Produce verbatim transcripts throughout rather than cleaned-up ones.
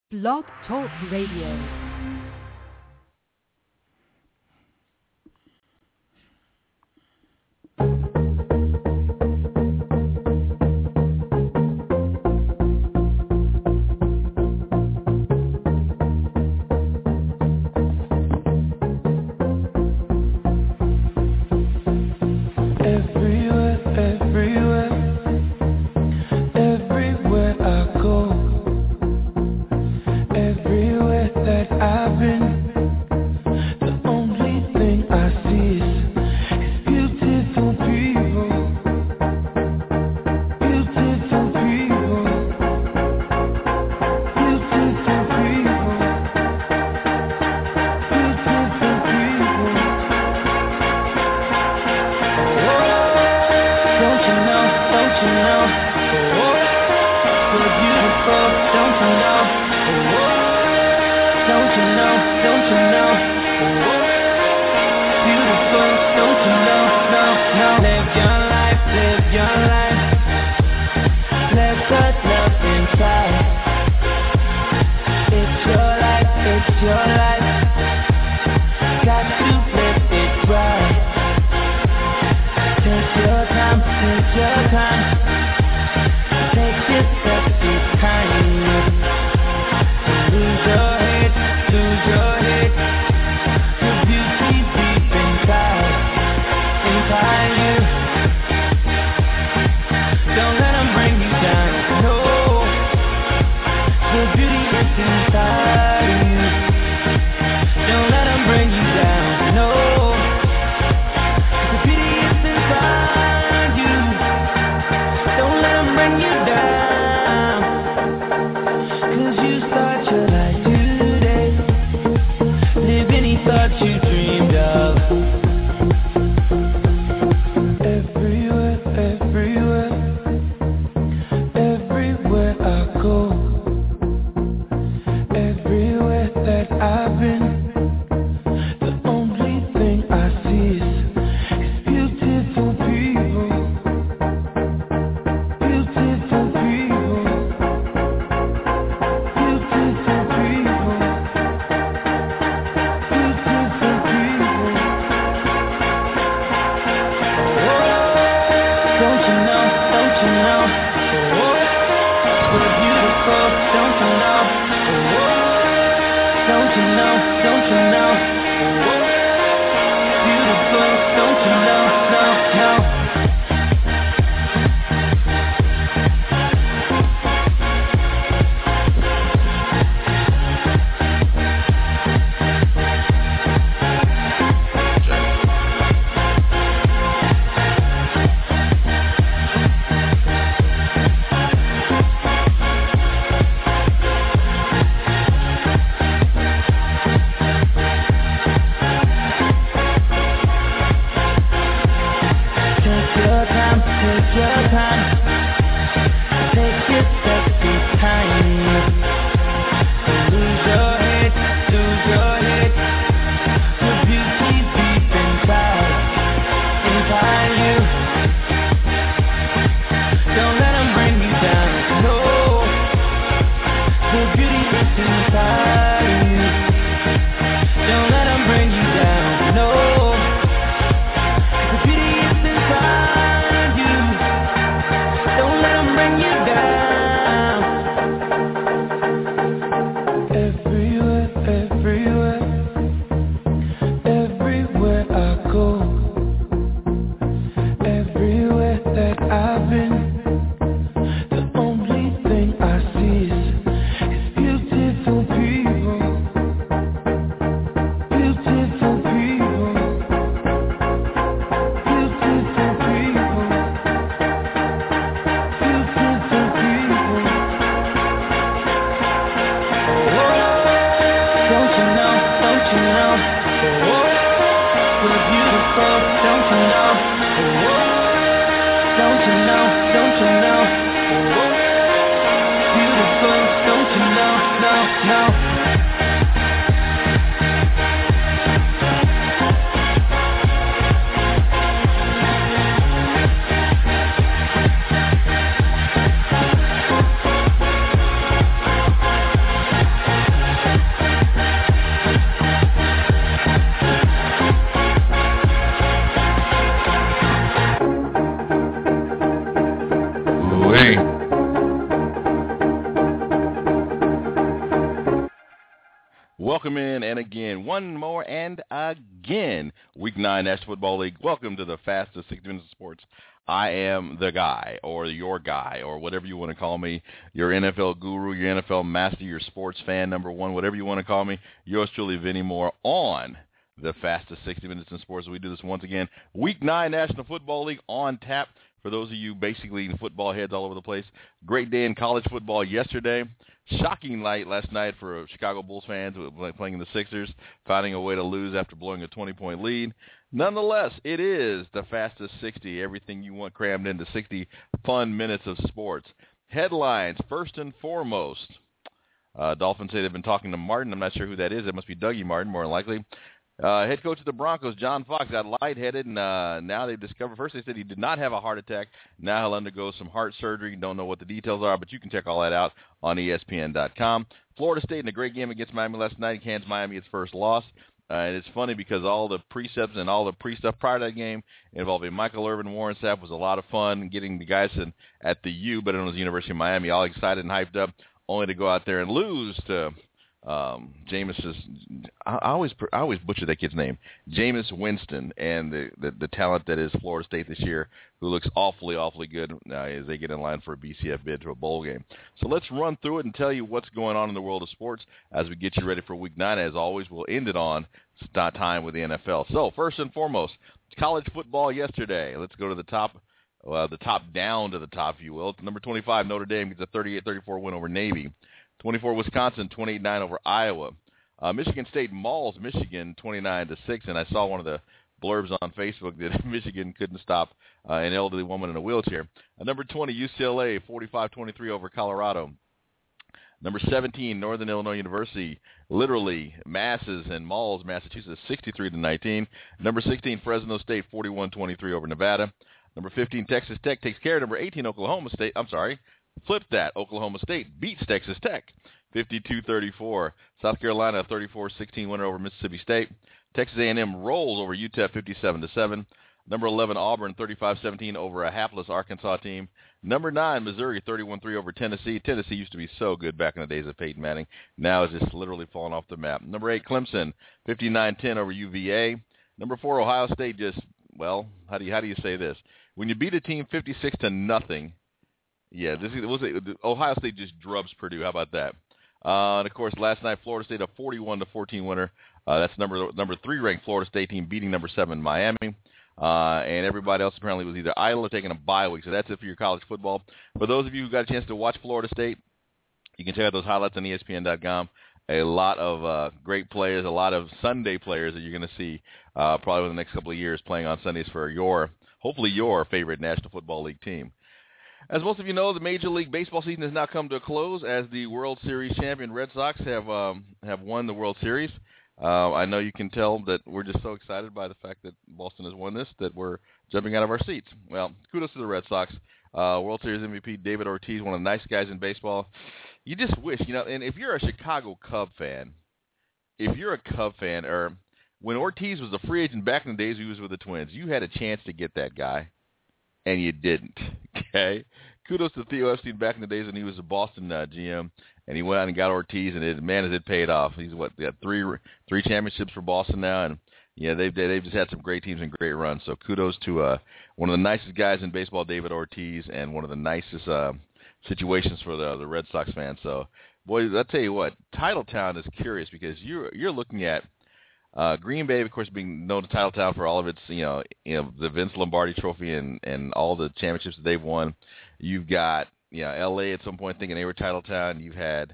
Blog Talk Radio. Welcome in, and again, one more and again, Week nine National Football League. Welcome to the fastest sixty minutes of sports. I am the guy, or your guy, or whatever you want to call me, your N F L guru, your N F L master, your sports fan number one, whatever you want to call me, yours truly, Vinny Moore, on the fastest sixty minutes in sports. We do this once again, Week nine National Football League on tap. For those of you basically football heads all over the place, great day in college football yesterday. Shocking night last night for Chicago Bulls fans playing the Sixers, finding a way to lose after blowing a twenty-point lead. Nonetheless, it is the fastest sixty, everything you want crammed into sixty fun minutes of sports. Headlines, first and foremost. Uh, Dolphins say they've been talking to Martin. I'm not sure who that is. It must be Dougie Martin, more than likely. Uh, head coach of the Broncos, John Fox, got lightheaded, and uh, now they've discovered, first they said he did not have a heart attack. Now he'll undergo some heart surgery. Don't know what the details are, but you can check all that out on E S P N dot com. Florida State in a great game against Miami last night. Hands Miami its first loss. Uh, and it's funny because all the precepts and all the pre-stuff prior to that game involving Michael Irvin, Warren Sapp was a lot of fun, getting the guys in, at the U, but it was the University of Miami, all excited and hyped up, only to go out there and lose to Um, Jameis is, I always I always butcher that kid's name, Jameis Winston, and the, the, the talent that is Florida State this year, who looks awfully, awfully good uh, as they get in line for a B C F bid to a bowl game. So let's run through it and tell you what's going on in the world of sports as we get you ready for Week nine. As always, we'll end it on time with the N F L. So first and foremost, college football yesterday. Let's go to the top, uh, the top down to the top, if you will. Number twenty-five, Notre Dame gets a thirty-eight thirty-four win over Navy. twenty-four, Wisconsin, twenty-eight nine over Iowa. Uh, Michigan State mauls Michigan twenty-nine to six, and I saw one of the blurbs on Facebook that Michigan couldn't stop uh, an elderly woman in a wheelchair. Uh, number twenty, U C L A, forty-five twenty-three over Colorado. Number seventeen, Northern Illinois University, literally masses and mauls Massachusetts, sixty-three to nineteen. Number sixteen, Fresno State, forty-one twenty-three over Nevada. Number fifteen, Texas Tech takes care of number eighteen, Oklahoma State. I'm sorry. Flip that. Oklahoma State beats Texas Tech, fifty-two thirty-four. South Carolina, thirty-four sixteen winner over Mississippi State. Texas A and M rolls over U T E P, fifty-seven to seven. Number eleven, Auburn, thirty-five seventeen over a hapless Arkansas team. Number nine, Missouri, thirty-one three over Tennessee. Tennessee used to be so good back in the days of Peyton Manning. Now it's just literally fallen off the map. Number eight, Clemson, fifty-nine ten over U V A. Number four, Ohio State just, well, how do you how do you say this? When you beat a team fifty-six to nothing, yeah, this was Ohio State just drubs Purdue. How about that? Uh, and of course, last night Florida State a forty-one to fourteen winner. Uh, that's number number three ranked Florida State team beating number seven Miami. Uh, and everybody else apparently was either idle or taking a bye week. So that's it for your college football. For those of you who got a chance to watch Florida State, you can check out those highlights on E S P N dot com. A lot of uh, great players, a lot of Sunday players that you're going to see uh, probably over the next couple of years playing on Sundays for your, hopefully your favorite National Football League team. As most of you know, the Major League Baseball season has now come to a close as the World Series champion Red Sox have um, have won the World Series. Uh, I know you can tell that we're just so excited by the fact that Boston has won this that we're jumping out of our seats. Well, kudos to the Red Sox. Uh, World Series M V P David Ortiz, one of the nice guys in baseball. You just wish, you know, and if you're a Chicago Cub fan, if you're a Cub fan, or when Ortiz was a free agent back in the days he was with the Twins, you had a chance to get that guy, and you didn't, okay? Kudos to Theo Epstein back in the days when he was a Boston uh, G M, and he went out and got Ortiz, and it, man, has it paid off. He's, what, got three three championships for Boston now, and, yeah, they've, they've just had some great teams and great runs. So kudos to uh, one of the nicest guys in baseball, David Ortiz, and one of the nicest uh, situations for the, the Red Sox fans. So, boy, I'll tell you what, Titletown is curious because you're, you're looking at Uh, Green Bay, of course, being known to Titletown for all of its, you know, you know, the Vince Lombardi Trophy and, and all the championships that they've won. You've got, you know, L A at some point thinking they were Titletown. You've had,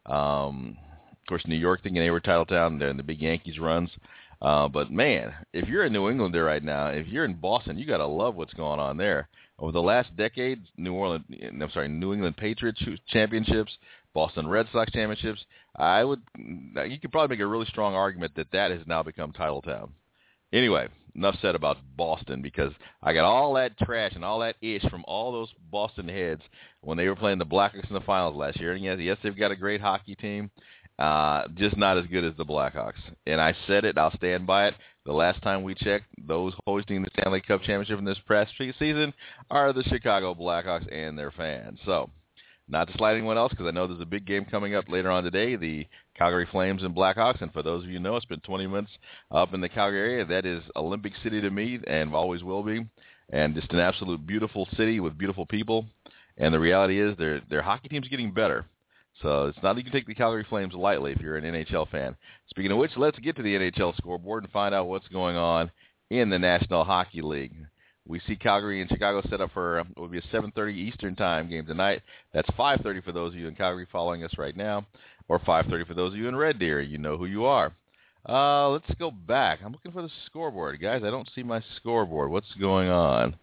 um, of course, New York thinking they were Titletown and the big Yankees runs. Uh, but, man, if you're a New Englander right now, if you're in Boston, you got to love what's going on there. Over the last decade, New Orleans, I'm sorry, New England Patriots championships, Boston Red Sox championships, I would, you could probably make a really strong argument that that has now become Titletown. Anyway, enough said about Boston because I got all that trash and all that ish from all those Boston heads when they were playing the Blackhawks in the finals last year. And yes, yes, they've got a great hockey team, uh, just not as good as the Blackhawks. And I said it, I'll stand by it. The last time we checked, those hosting the Stanley Cup Championship in this past season are the Chicago Blackhawks and their fans. So, Not to slide anyone else, because I know there's a big game coming up later on today, the Calgary Flames and Blackhawks. And for those of you who know, it's been twenty minutes up in the Calgary area. That is Olympic City to me, and always will be. And just an absolute beautiful city with beautiful people. And the reality is their their hockey team's getting better. So it's not that you can take the Calgary Flames lightly if you're an N H L fan. Speaking of which, let's get to the N H L scoreboard and find out what's going on in the National Hockey League. We see Calgary and Chicago set up for what will be a seven thirty Eastern time game tonight. That's five thirty for those of you in Calgary following us right now, or five thirty for those of you in Red Deer. You know who you are. Uh, let's go back. I'm looking for the scoreboard. Guys, I don't see my scoreboard. What's going on?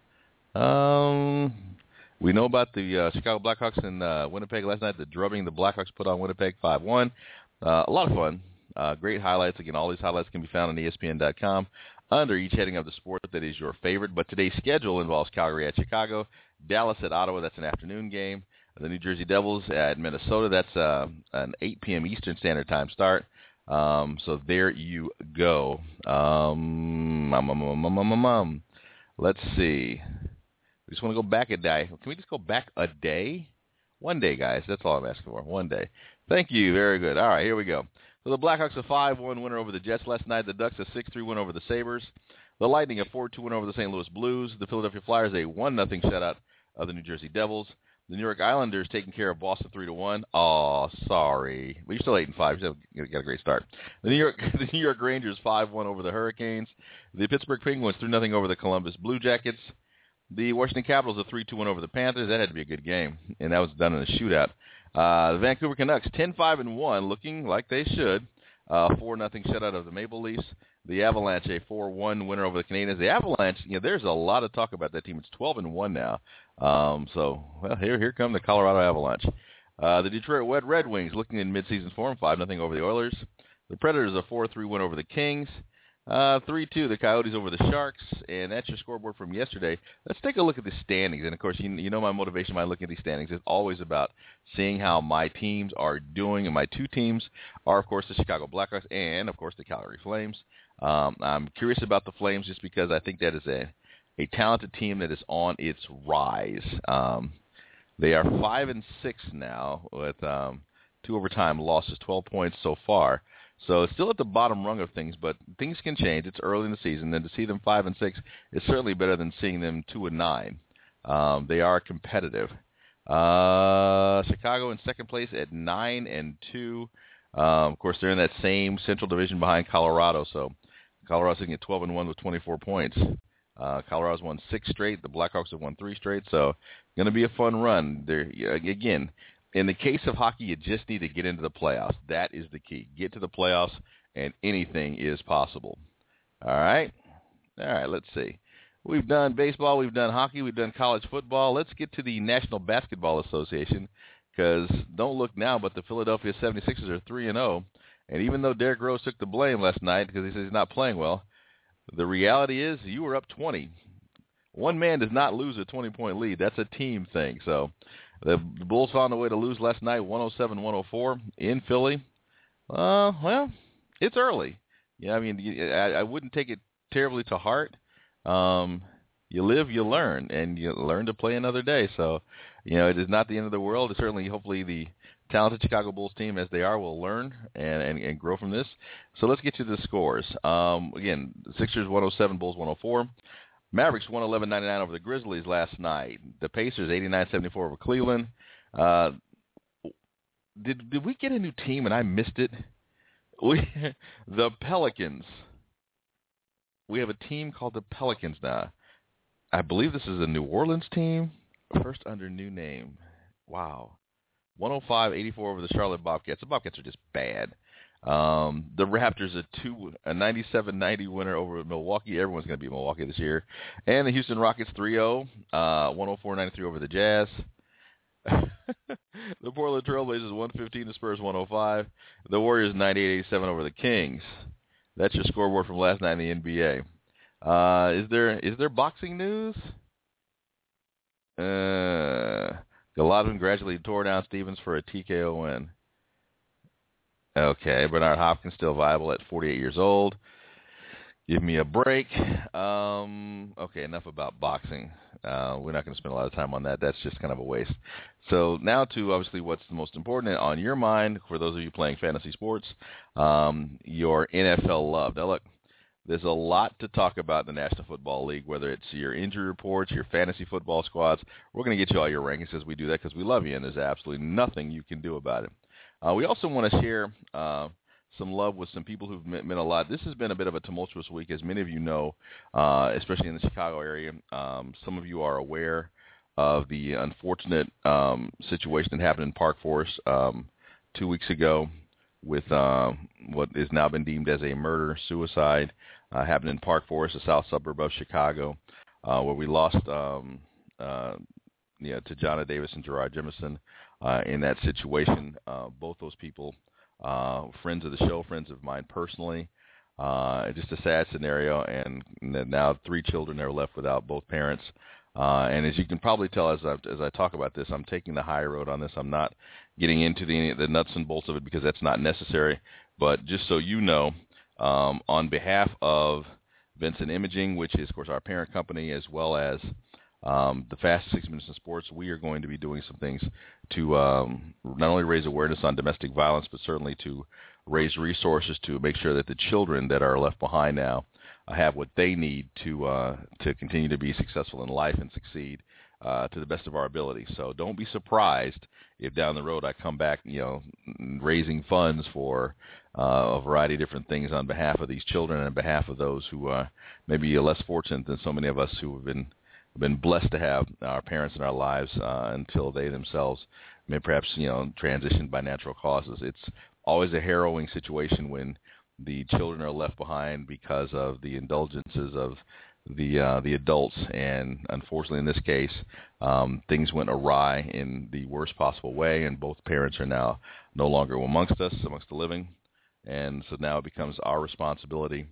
Um, we know about the uh, Chicago Blackhawks and uh, Winnipeg last night, the drubbing the Blackhawks put on Winnipeg five one. Uh, a lot of fun. Uh, great highlights. Again, all these highlights can be found on E S P N dot com. Under each heading of the sport that is your favorite. But today's schedule involves Calgary at Chicago, Dallas at Ottawa, that's an afternoon game, the New Jersey Devils at Minnesota, that's uh, an eight p.m. Eastern Standard Time start. Um, so there you go. Um, um, um, um, um, um, um. Let's see. We just want to go back a day. Can we just go back a day? One day, guys. That's all I'm asking for. One day. Thank you. Very good. All right, here we go. So the Blackhawks a five one winner over the Jets last night. The Ducks a six three win over the Sabres. The Lightning a four two win over the Saint Louis Blues. The Philadelphia Flyers a one nothing shutout of the New Jersey Devils. The New York Islanders taking care of Boston three to one. Oh, sorry. But you're still eight and five. You got a great start. The New York the New York Rangers five one over the Hurricanes. The Pittsburgh Penguins three nothing over the Columbus Blue Jackets. The Washington Capitals a three two win over the Panthers. That had to be a good game, and that was done in a shootout. Uh, the Vancouver Canucks ten five and one, looking like they should. Uh, four nothing shutout of the Maple Leafs. The Avalanche a four one winner over the Canadiens. The Avalanche, you know, there's a lot of talk about that team. It's twelve and one now. Um, so, well, here here come the Colorado Avalanche. Uh, the Detroit Red Wings looking in midseason form, five nothing over the Oilers. The Predators a four three win over the Kings. Uh, three two, the Coyotes over the Sharks, and that's your scoreboard from yesterday. Let's take a look at the standings. And, of course, you, you know my motivation by looking at these standings is always about seeing how my teams are doing. And my two teams are, of course, the Chicago Blackhawks and, of course, the Calgary Flames. Um, I'm curious about the Flames just because I think that is a, a talented team that is on its rise. Um, they are five and six now with um, two overtime losses, twelve points so far. So it's still at the bottom rung of things, but things can change. It's early in the season, and to see them five and six is certainly better than seeing them two and nine. Um, they are competitive. Uh, Chicago in second place at nine and two. Um, of course, they're in that same Central Division behind Colorado. So Colorado's sitting at twelve and one with twenty-four points. Uh, Colorado's won six straight. The Blackhawks have won three straight. So going to be a fun run. They're, again. In the case of hockey, you just need to get into the playoffs. That is the key. Get to the playoffs, and anything is possible. All right? All right, let's see. We've done baseball. We've done hockey. We've done college football. Let's get to the National Basketball Association because don't look now, but the Philadelphia seventy-sixers are three and oh. And even though Derrick Rose took the blame last night because he says he's not playing well, the reality is you were up twenty. One man does not lose a twenty-point lead. That's a team thing, so... The Bulls found a way to lose last night, one oh seven one oh four in Philly. Uh, well, it's early. Yeah, I mean, I, I wouldn't take it terribly to heart. Um, you live, you learn, and you learn to play another day. So, you know, it is not the end of the world. It's certainly, hopefully, the talented Chicago Bulls team, as they are, will learn and, and, and grow from this. So let's get to the scores. Um, again, Sixers one oh seven, Bulls one oh four. Mavericks one eleven ninety-nine over the Grizzlies last night. The Pacers eighty-nine seventy-four over Cleveland. Uh, did did we get a new team and I missed it? We the Pelicans. We have a team called the Pelicans now. I believe this is a New Orleans team. First under new name. Wow. one oh five eighty-four over the Charlotte Bobcats. The Bobcats are just bad. Um, the Raptors a two a ninety-seven ninety winner over Milwaukee. Everyone's going to be Milwaukee this year. And the Houston Rockets three oh, uh, one oh four ninety-three over the Jazz. The Portland Trailblazers one fifteen, the Spurs one oh five. The Warriors ninety-eight eighty-seven over the Kings. That's your scoreboard from last night in the N B A. Uh, is there is there boxing news? Uh, Golovkin gradually tore down Stevens for a T K O win. Okay, Bernard Hopkins still viable at forty-eight years old. Give me a break. Um, okay, enough about boxing. Uh, we're not going to spend a lot of time on that. That's just kind of a waste. So now to obviously what's the most important on your mind for those of you playing fantasy sports, um, your N F L love. Now, look, there's a lot to talk about in the National Football League, whether it's your injury reports, your fantasy football squads. We're going to get you all your rankings as we do that because we love you, and there's absolutely nothing you can do about it. Uh, we also want to share uh, some love with some people who've meant, meant a lot. This has been a bit of a tumultuous week, as many of you know, uh, especially in the Chicago area. Um, some of you are aware of the unfortunate um, situation that happened in Park Forest um, two weeks ago with uh, what is now been deemed as a murder-suicide uh, happened in Park Forest, a south suburb of Chicago, uh, where we lost um, uh, you know, to Jonna Davis and Gerard Jemison uh, in that situation. Uh, both those people, uh, friends of the show, friends of mine personally. Uh, just a sad scenario, and now three children are left without both parents. Uh, and as you can probably tell as I, as I talk about this, I'm taking the high road on this. I'm not getting into the, the nuts and bolts of it because that's not necessary. But just so you know, um, on behalf of Vincent Imaging, which is, of course, our parent company, as well as um, the fastest six minutes in sports, we are going to be doing some things to um, not only raise awareness on domestic violence, but certainly to raise resources to make sure that the children that are left behind now have what they need to uh, to continue to be successful in life and succeed uh, to the best of our ability. So don't be surprised if down the road I come back, you know, raising funds for uh, a variety of different things on behalf of these children and on behalf of those who uh, may be less fortunate than so many of us who have been been blessed to have our parents in our lives uh, until they themselves may perhaps, you know, transition by natural causes. It's always a harrowing situation when the children are left behind because of the indulgences of the uh, the adults, and unfortunately in this case, um, things went awry in the worst possible way, and both parents are now no longer amongst us, amongst the living, and so now it becomes our responsibility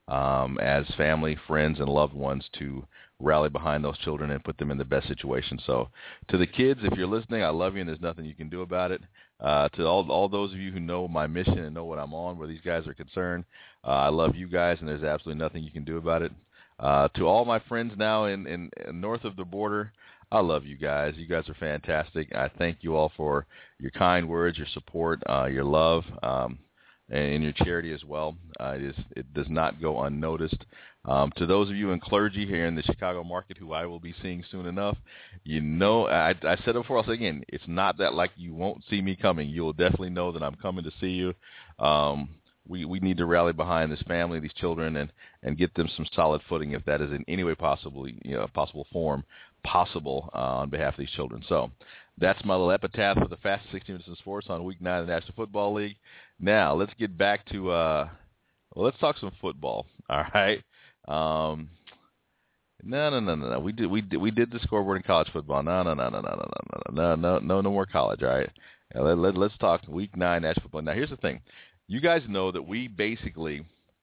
um, as family, friends, and loved ones to rally behind those children and put them in the best situation. So to the kids, if you're listening, I love you, and there's nothing you can do about it. Uh, to all all those of you who know my mission and know what I'm on, where these guys are concerned, uh, I love you guys, and there's absolutely nothing you can do about it. Uh, to all my friends now in, in, in north of the border, I love you guys. You guys are fantastic. I thank you all for your kind words, your support, uh, your love, um, and your charity as well. Uh, it, is, it does not go unnoticed. Um, to those of you in clergy here in the Chicago market who I will be seeing soon enough, you know, I, I said it before, I'll say again, it's not that like you won't see me coming. You'll definitely know that I'm coming to see you. Um, we, we need to rally behind this family, these children, and, and get them some solid footing if that is in any way possible, you know, possible form possible uh, on behalf of these children. So that's my little epitaph for the fastest sixty minutes in sports on week nine of the National Football League. Now let's get back to, uh, well, let's talk some football, all right? Um, no, no, no, no, no. We did, we did, we did the scoreboard in college football. No, no, no, no, no, no, no, no, no, no, no more college. All right. Now, let, let, let's talk week nine national football. Now, here's the thing. You guys know that we basically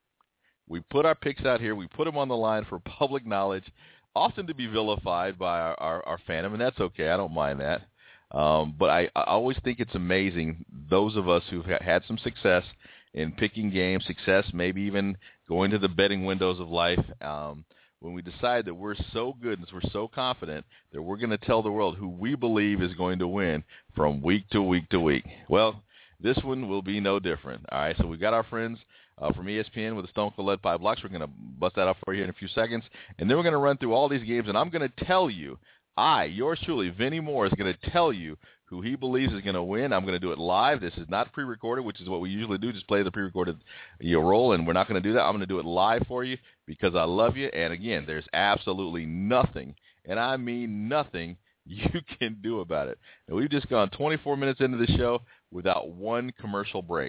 we put our picks out here. We put them on the line for public knowledge, often to be vilified by our, our, our fandom, and that's okay. I don't mind that. Um, but I, I always think it's amazing those of us who've had some success in picking games, success, maybe even going to the betting windows of life, um, when we decide that we're so good and we're so confident that we're going to tell the world who we believe is going to win from week to week to week. Well, this one will be no different. All right, so we've got our friends uh, from E S P N with the Stone Cold Lead Pipe Blocks. We're going to bust that out for you in a few seconds, and then we're going to run through all these games, and I'm going to tell you, I, yours truly, Vinny Moore, is going to tell you who he believes is going to win. I'm going to do it live. This is not pre-recorded, which is what we usually do, just play the pre-recorded you know, roll, and we're not going to do that. I'm going to do it live for you because I love you, and again, there's absolutely nothing, and I mean nothing, you can do about it. And we've just gone twenty-four minutes into the show without one commercial break.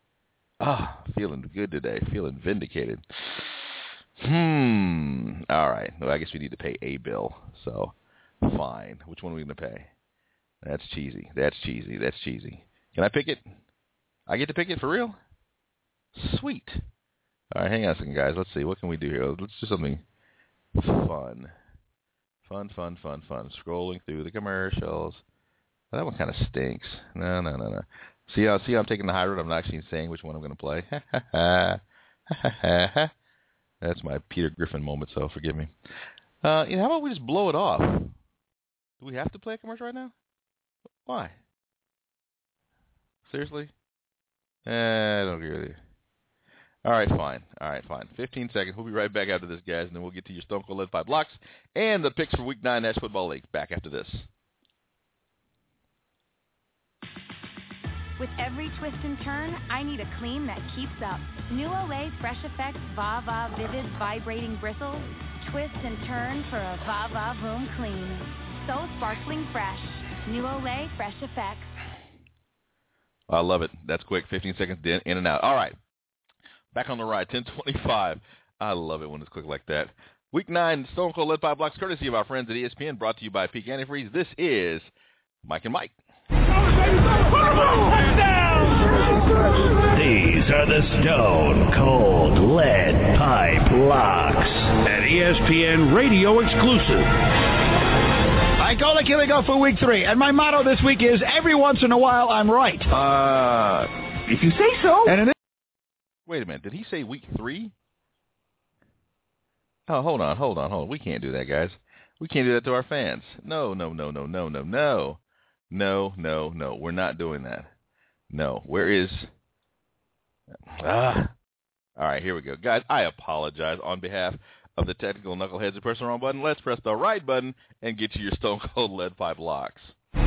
Ah, feeling good today, feeling vindicated. Hmm, all right. Well, I guess we need to pay a bill, so fine. Which one are we going to pay? That's cheesy. That's cheesy. That's cheesy. Can I pick it? I get to pick it for real? Sweet. All right, hang on a second, guys. Let's see. What can we do here? Let's do something fun. Fun, fun, fun, fun. Scrolling through the commercials. That one kind of stinks. No, no, no, no. See how, see how I'm taking the high road? I'm not actually saying which one I'm going to play. That's my Peter Griffin moment, so forgive me. Uh, you know, how about we just blow it off? Do we have to play a commercial right now? Why? Seriously? Eh, I don't agree with you. All right, fine. All right, fine. fifteen seconds. We'll be right back after this, guys, and then we'll get to your Stone Cold Lead Five blocks and the picks for Week nine National Football League. Back after this. With every twist and turn, I need a clean that keeps up. New Olay Fresh Effects Va Va Vivid Vibrating Bristles. Twist and turn for a Va Va Voom clean. So sparkling fresh. New Olay Fresh Effects. I love it. That's quick. fifteen seconds in, in and out. All right. Back on the ride. ten twenty-five. I love it when it's quick like that. Week nine Stone Cold Lead Five blocks, courtesy of our friends at E S P N, brought to you by Peak Antifreeze. This is Mike and Mike. These are the Stone Cold Lead Pipe Locks, an E S P N radio exclusive. All right, Golic, here we go for week three. And my motto this week is, every once in a while, I'm right. Uh, if you say so. And it is. Wait a minute. Did he say week three? Oh, hold on, hold on, hold on. We can't do that, guys. We can't do that to our fans. No, no, no, no, no, no, no. No, no, no. We're not doing that. No. Where is... Ah. All right, here we go. Guys, I apologize on behalf of the technical knuckleheads who press the wrong button. Let's press the right button and get you your Stone Cold Lead Pipe locks. These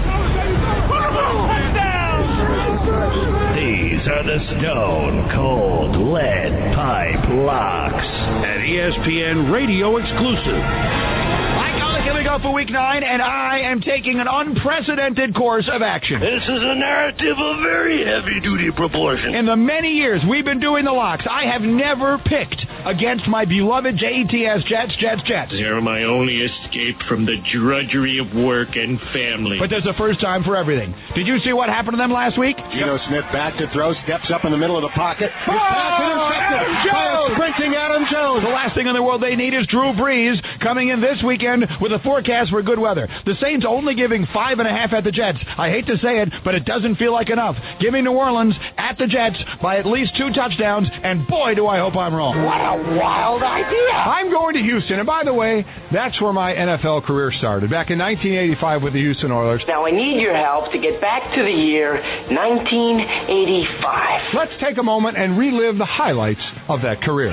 are the Stone Cold Lead Pipe Locks, an E S P N radio exclusive. Here we go for week nine, and I am taking an unprecedented course of action. This is a narrative of very heavy-duty proportion. In the many years we've been doing the locks, I have never picked against my beloved J E T S Jets, Jets, Jets. They're my only escape from the drudgery of work and family. But there's a first time for everything. Did you see what happened to them last week? Geno Smith back to throw, steps up in the middle of the pocket. Oh, Adam Jones! Sprinting Adam Jones. The last thing in the world they need is Drew Brees coming in this weekend with a forecast for good weather. The Saints only giving five and a half at the Jets. I hate to say it, but it doesn't feel like enough. Give me New Orleans at the Jets by at least two touchdowns, and boy, do I hope I'm wrong. What a wild idea. I'm going to Houston, and by the way, that's where my N F L career started, back in nineteen eighty-five with the Houston Oilers. Now I need your help to get back to the year nineteen eighty-five. Let's take a moment and relive the highlights of that career.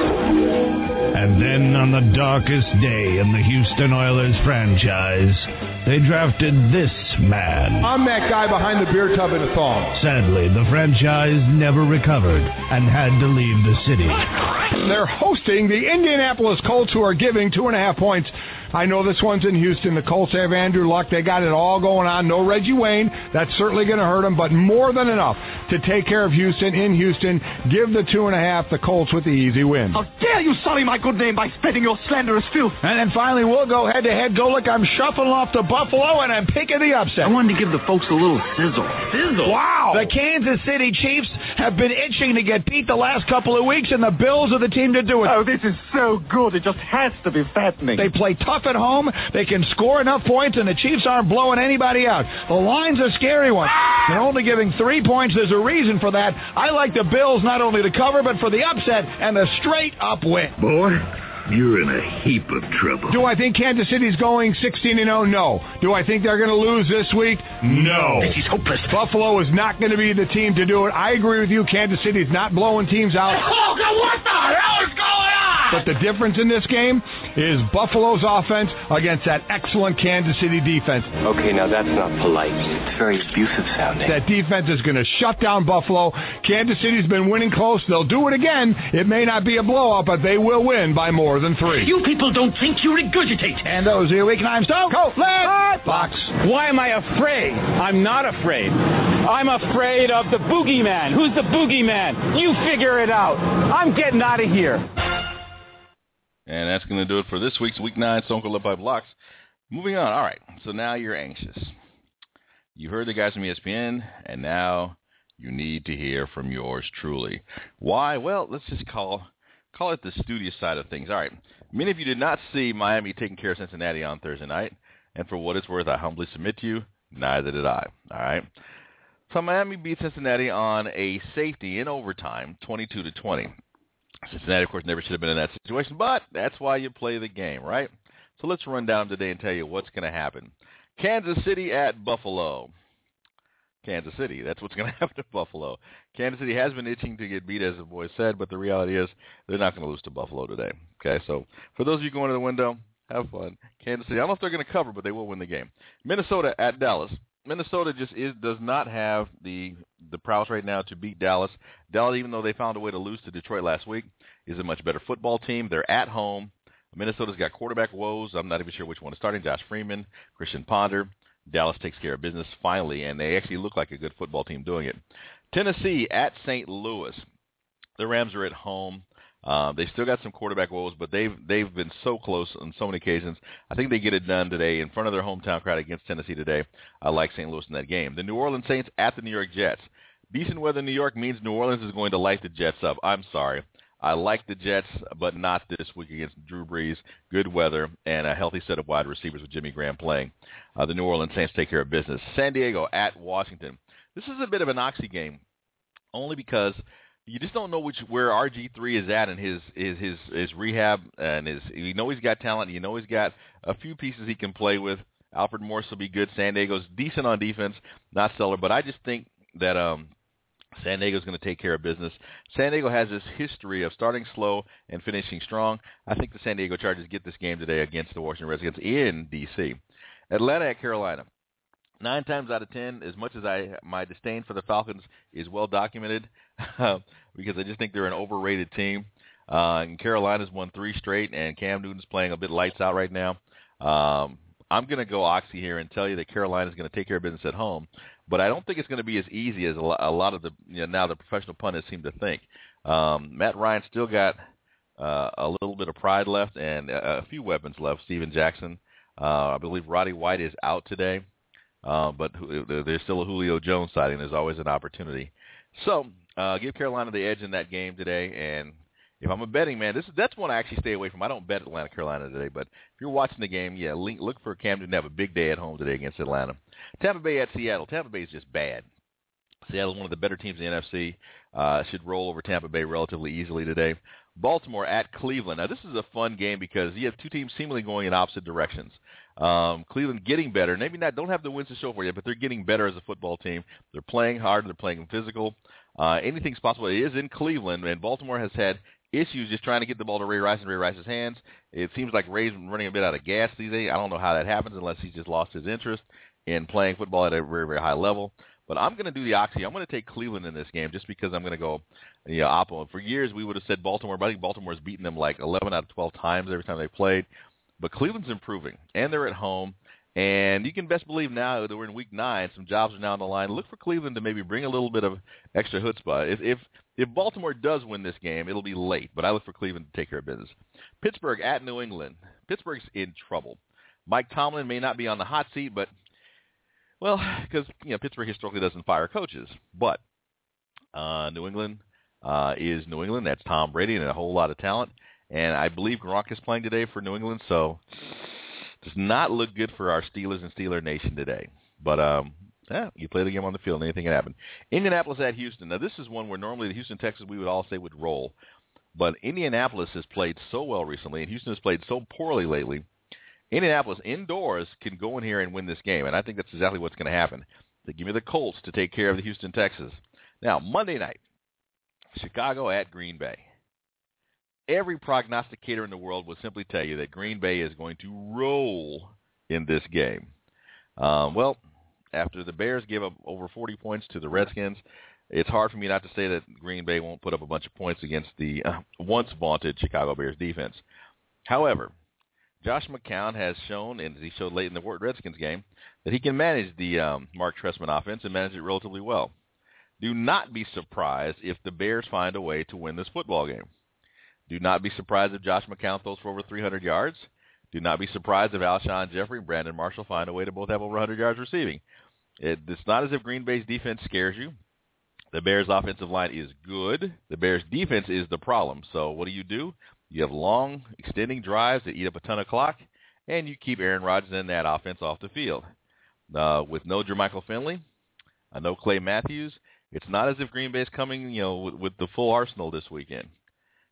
And then on the darkest day in the Houston Oilers franchise, they drafted this man. I'm that guy behind the beer tub in a thong. Sadly, the franchise never recovered and had to leave the city. They're hosting the Indianapolis Colts, who are giving two and a half points. I know this one's in Houston. The Colts have Andrew Luck. They got it all going on. No Reggie Wayne. That's certainly going to hurt them, but more than enough to take care of Houston in Houston. Give the two and a half, the Colts with the easy win. How dare you sully my good name by spreading your slanderous filth? And then finally, we'll go head-to-head. Golic, I'm shuffling off to Buffalo, and I'm picking the upset. I wanted to give the folks a little sizzle. Sizzle? Wow! The Kansas City Chiefs have been itching to get beat the last couple of weeks, and the Bills are the team to do it. Oh, this is so good. It just has to be fattening. They play tough at home. They can score enough points, and the Chiefs aren't blowing anybody out. The line's a scary one. They're only giving three points. There's a reason for that. I like the Bills not only to cover, but for the upset and the straight-up win. Boy, you're in a heap of trouble. Do I think Kansas City's going sixteen and oh? No. Do I think they're going to lose this week? No. This is hopeless. Buffalo is not going to be the team to do it. I agree with you. Kansas City's not blowing teams out. Oh, what the hell is going on? But the difference in this game is Buffalo's offense against that excellent Kansas City defense. Okay, now that's not polite. It's very abusive sounding. That defense is going to shut down Buffalo. Kansas City's been winning close. They'll do it again. It may not be a blowout, but they will win by more than three. You people don't think, you regurgitate. And those are your week nine Stone Cold Lead Box. Why am I afraid? I'm not afraid. I'm afraid of the boogeyman. Who's the boogeyman? You figure it out. I'm getting out of here. And that's going to do it for this week's Week nine Stone Cold Lead Pipe Locks. Moving on. All right. So now you're anxious. You heard the guys from E S P N, and now you need to hear from yours truly. Why? Well, let's just call call it the studious side of things. All right. Many of you did not see Miami taking care of Cincinnati on Thursday night, and for what it's worth, I humbly submit to you, neither did I. All right. So Miami beat Cincinnati on a safety in overtime, twenty-two to twenty. Cincinnati, of course, never should have been in that situation, but that's why you play the game, right? So let's run down today and tell you what's going to happen. Kansas City at Buffalo. Kansas City, that's what's going to happen to Buffalo. Kansas City has been itching to get beat, as the boys said, but the reality is they're not going to lose to Buffalo today. Okay, so for those of you going to the window, have fun. Kansas City, I don't know if they're going to cover, but they will win the game. Minnesota at Dallas. Minnesota just is does not have the the prowess right now to beat Dallas. Dallas, even though they found a way to lose to Detroit last week, is a much better football team. They're at home. Minnesota's got quarterback woes. I'm not even sure which one is starting. Josh Freeman, Christian Ponder. Dallas takes care of business finally, and they actually look like a good football team doing it. Tennessee at Saint Louis. The Rams are at home. Uh, they still got some quarterback woes, but they've they've been so close on so many occasions. I think they get it done today in front of their hometown crowd against Tennessee today. I like Saint Louis in that game. The New Orleans Saints at the New York Jets. Decent weather in New York means New Orleans is going to light the Jets up. I'm sorry. I like the Jets, but not this week against Drew Brees. Good weather and a healthy set of wide receivers with Jimmy Graham playing. Uh, the New Orleans Saints take care of business. San Diego at Washington. This is a bit of an oxy game, only because you just don't know which where R G three is at in his his his, his rehab, and his you know he's got talent. You know he's got a few pieces he can play with. Alfred Morris will be good. San Diego's decent on defense, not stellar, but I just think that um, San Diego's going to take care of business. San Diego has this history of starting slow and finishing strong. I think the San Diego Chargers get this game today against the Washington Redskins in D C. Atlanta at Carolina. Nine times out of ten, as much as I my disdain for the Falcons is well documented, because I just think they're an overrated team. Uh, and Carolina's won three straight, and Cam Newton's playing a bit lights out right now. Um, I'm going to go Oxy here and tell you that Carolina's going to take care of business at home, but I don't think it's going to be as easy as a lot of the you know, now the professional pundits seem to think. Um, Matt Ryan still got uh, a little bit of pride left and a, a few weapons left. Steven Jackson, uh, I believe Roddy White is out today. Uh, but there's still a Julio Jones sighting. There's always an opportunity. So uh, give Carolina the edge in that game today. And if I'm a betting man, this is, that's one I actually stay away from. I don't bet Atlanta, Carolina today. But if you're watching the game, yeah, look for Cam Newton to have a big day at home today against Atlanta. Tampa Bay at Seattle. Tampa Bay is just bad. Seattle's one of the better teams in the N F C. Uh, should roll over Tampa Bay relatively easily today. Baltimore at Cleveland. Now, this is a fun game because you have two teams seemingly going in opposite directions. Um, Cleveland getting better. Maybe not don't have the wins to show for you, but they're getting better as a football team. They're playing hard. They're playing physical. Uh, anything's possible. It is in Cleveland, and Baltimore has had issues just trying to get the ball to Ray Rice and Ray Rice's hands. It seems like Ray's running a bit out of gas these days. I don't know how that happens unless he's just lost his interest in playing football at a very, very high level. But I'm going to do the oxy. I'm going to take Cleveland in this game just because I'm going to go you know, oppo. For years, we would have said Baltimore, but I think Baltimore's beaten them like eleven out of twelve times every time they played. But Cleveland's improving, and they're at home. And you can best believe now that we're in week nine, some jobs are now on the line. Look for Cleveland to maybe bring a little bit of extra chutzpah. If, if, if Baltimore does win this game, it'll be late, but I look for Cleveland to take care of business. Pittsburgh at New England. Pittsburgh's in trouble. Mike Tomlin may not be on the hot seat, but well, because you know Pittsburgh historically doesn't fire coaches, but uh, New England uh, is New England. That's Tom Brady and a whole lot of talent, and I believe Gronk is playing today for New England, so does not look good for our Steelers and Steeler Nation today. But um, yeah, you play the game on the field, and anything can happen. Indianapolis at Houston. Now this is one where normally the Houston Texans we would all say would roll, but Indianapolis has played so well recently, and Houston has played so poorly lately. Indianapolis indoors can go in here and win this game, and I think that's exactly what's going to happen. They give me the Colts to take care of the Houston Texans. Now, Monday night, Chicago at Green Bay. Every prognosticator in the world will simply tell you that Green Bay is going to roll in this game. Um, well, after the Bears give up over forty points to the Redskins, it's hard for me not to say that Green Bay won't put up a bunch of points against the uh, once-vaunted Chicago Bears defense. However, Josh McCown has shown, and he showed late in the Redskins game, that he can manage the um, Mark Trestman offense and manage it relatively well. Do not be surprised if the Bears find a way to win this football game. Do not be surprised if Josh McCown throws for over three hundred yards. Do not be surprised if Alshon Jeffrey and Brandon Marshall find a way to both have over one hundred yards receiving. It, it's not as if Green Bay's defense scares you. The Bears' offensive line is good. The Bears' defense is the problem. So what do you do? You have long, extending drives that eat up a ton of clock, and you keep Aaron Rodgers and that offense off the field. Uh, with no Jermichael Finley, uh, no Clay Matthews, it's not as if Green Bay is coming, you know, with, with the full arsenal this weekend.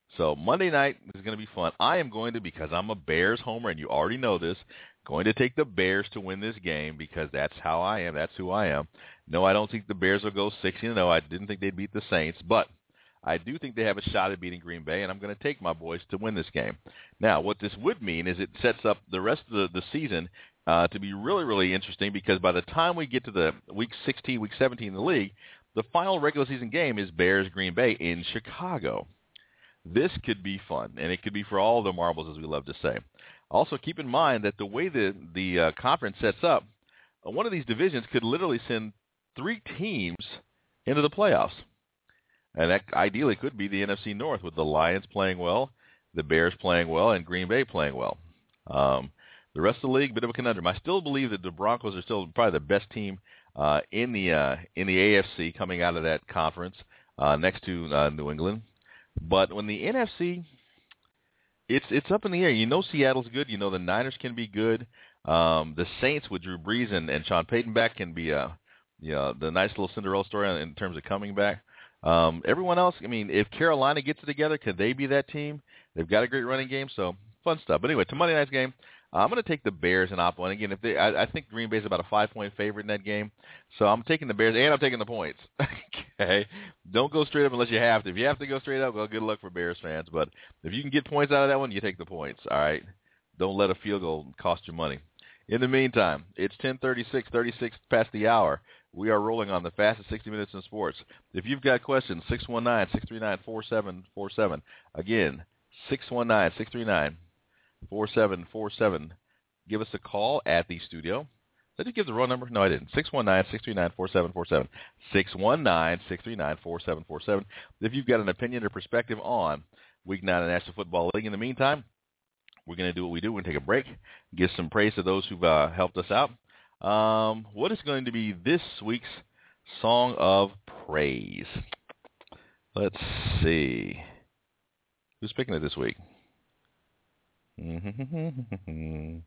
So Monday night is going to be fun. I am going to, because I'm a Bears homer, and you already know this, going to take the Bears to win this game because that's how I am. That's who I am. No, I don't think the Bears will go sixteen and oh. I didn't think they'd beat the Saints, but I do think they have a shot at beating Green Bay, and I'm going to take my boys to win this game. Now, what this would mean is it sets up the rest of the, the season uh, to be really, really interesting because by the time we get to the week sixteen, week seventeen in the league, the final regular season game is Bears-Green Bay in Chicago. This could be fun, and it could be for all the marbles, as we love to say. Also, keep in mind that the way the, the uh, conference sets up, uh, one of these divisions could literally send three teams into the playoffs. And that ideally could be the N F C North with the Lions playing well, the Bears playing well, and Green Bay playing well. Um, the rest of the league, bit of a conundrum. I still believe that the Broncos are still probably the best team uh, in the uh, in the A F C coming out of that conference uh, next to uh, New England. But when the N F C, it's it's up in the air. You know Seattle's good. You know the Niners can be good. Um, the Saints with Drew Brees and, and Sean Payton back can be a, you know, the nice little Cinderella story in terms of coming back. Um, everyone else, I mean, if Carolina gets it together, could they be that team? They've got a great running game, so fun stuff. But anyway, to Monday night's game, uh, I'm going to take the Bears in Oppo. And again, if they, I, I think Green Bay's about a five-point favorite in that game, so I'm taking the Bears, and I'm taking the points. Okay? Don't go straight up unless you have to. If you have to go straight up, well, good luck for Bears fans. But if you can get points out of that one, you take the points, all right? Don't let a field goal cost you money. In the meantime, it's ten thirty-six, thirty-six past the hour. We are rolling on the fastest sixty minutes in sports. If you've got questions, six one nine, six three nine, four seven four seven. Again, six one nine, six three nine, four seven four seven. Give us a call at the studio. Did you give the wrong number? No, I didn't. six one nine, six three nine, four seven four seven. six one nine, six three nine, four seven four seven. If you've got an opinion or perspective on Week nine of the National Football League. In the meantime, we're going to do what we do. We're going to take a break, give some praise to those who've uh, helped us out. Um, what is going to be this week's Song of Praise? Let's see. Who's picking it this week? Me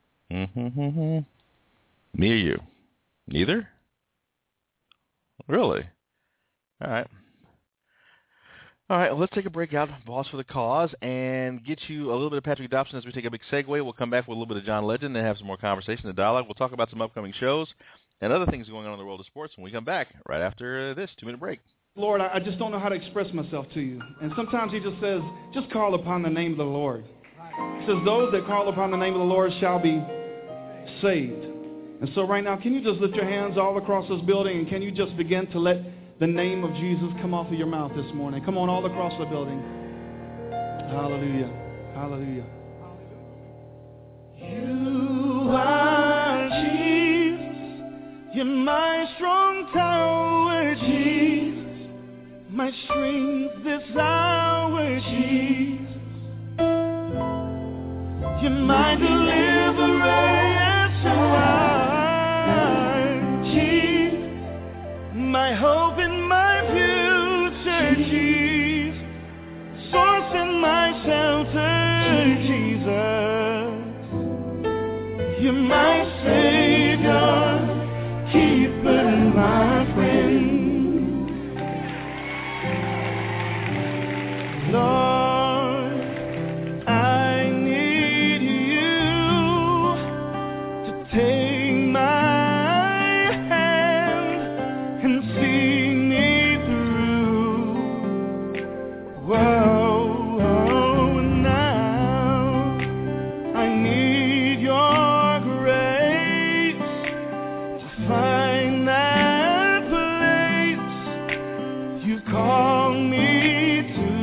or you? Neither? Really? All right. All right, well, let's take a break out, Boss for the Cause, and get you a little bit of Patrick Dobson as we take a big segue. We'll come back with a little bit of John Legend and have some more conversation and dialogue. We'll talk about some upcoming shows and other things going on in the world of sports when we come back right after this two-minute break. Lord, I just don't know how to express myself to you. And sometimes he just says, just call upon the name of the Lord. He says, those that call upon the name of the Lord shall be saved. And so right now, can you just lift your hands all across this building, and can you just begin to let the name of Jesus come off of your mouth this morning? Come on, all across the building. Hallelujah. Hallelujah. You are Jesus. You're my strong tower, Jesus. My strength this hour, Jesus. You're my deliverer, yes, you are, Jesus. My hope and my future, Jesus. Source and my shelter, Jesus. You're my Savior, keeper and my friend. Lord, I need you to take my hand and see me through. Whoa, whoa, now I need your grace to find that place you call me to.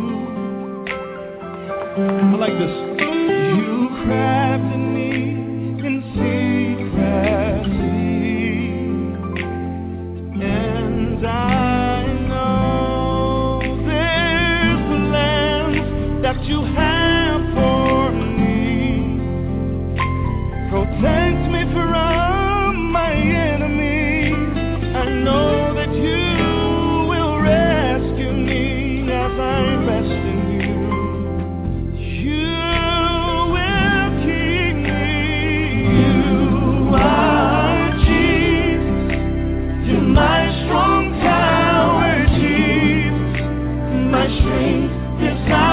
I like this. You crafted me in secrecy, and I know there's plans that you have for me. Protect me from my enemies. I know that you will rescue me as I rest in you. My strong tower, Jesus, my strength is